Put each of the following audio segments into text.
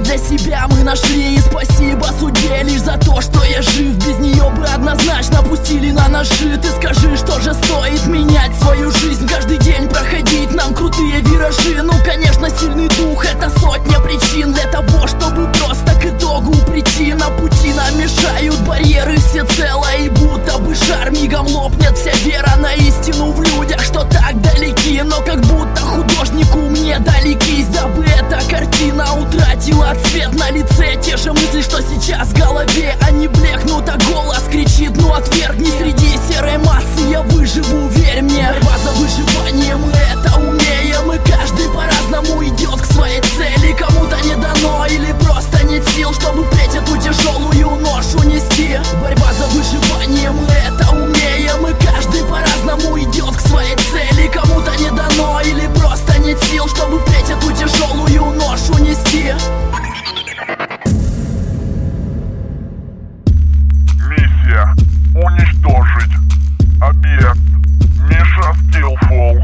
для себя мы нашли. И спасибо судьбе лишь за то, что я жив. Без нее бы однозначно пустили на ножи. Ты скажи, что же стоит менять свою жизнь, каждый день проходить нам крутые виражи. Ну конечно, сильный дух — это сотня причин для того, чтобы просто к итогу прийти. На пути нам мешают барьеры всецело, и будто бы шар мигом лопнет. Вся вера на истину в людях, что так далеки, но как будто художнику мне далекись, дабы эта картина утратила цвет на лице. Те же мысли, что сейчас в голове, они блекнут, а голос кричит: ну отвергни. Среди серой массы я выживу, верь мне. Борьба за выживание, мы это умеем, и каждый по-разному идет к своей цели. Кому-то не дано или просто нет сил, чтобы впредь эту тяжелую ношу нести. Борьба за выживание, мы это умеем, и каждый по-разному идет к своей цели. Кому-то не дано или просто нет сил, чтобы впредь эту тяжелую ношу нести. Миссия — уничтожить объект Миша Skillful.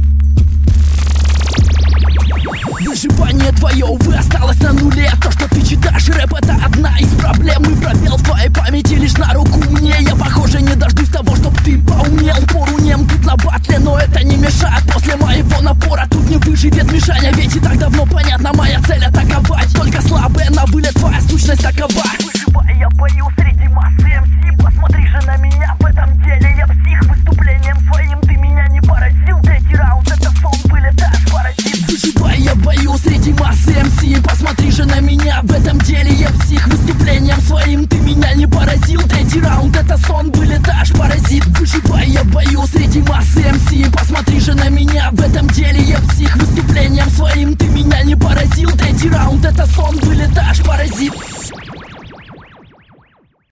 Выживание твое, увы, осталось на нуле. То, что ты читаешь рэп, это одна из проблем. И пробел в твоей памяти лишь на руку мне. Я, похоже, не дождусь того, чтоб ты поумнел. Пору нем тут на батле, но это не мешает. После моего напора тут не выживет Мишаня. Ведь и так давно понятна моя цель — атаковать. Только слабая на вылет, твоя сущность такова. Выживая, я бою среди массы МС. Посмотри же на меня, в этом деле я псих. Выступлением своим ты меня не поразил. Третий раунд — это сон, вылетаешь, паразит. Выживая, я бою среди массы МС. Посмотри же на меня, в этом деле я псих. Выступлением своим ты меня не поразил. Третий раунд — это сон, вылетаешь, паразит. Выживая, я бою среди массы МС. Посмотри же на меня, в этом деле я псих. Выступлением своим ты меня не поразил. Третий раунд — это сон,